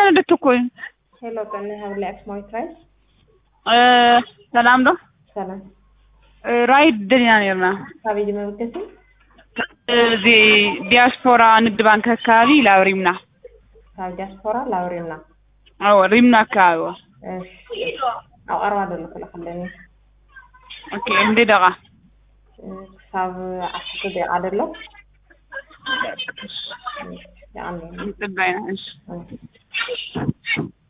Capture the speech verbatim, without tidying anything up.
دتكوين hello كنا هقول اسمه ترايس اه سلام ده سلام رايد دنيا نيرنا حبيبي ما بتكسي زي دياسبورا ንግድ ባንክ አካባቢ ላውሪምና ታው ዲያስፖራ ላውሪምና አዎ ሪምና አካባቢ እሺ አው አርባ ደለ ከለከለኝ ኦኬ እንዴ ደጋ ሳብ አስተ ደቂቃ አይደለም يعني እንጥባይና እሺ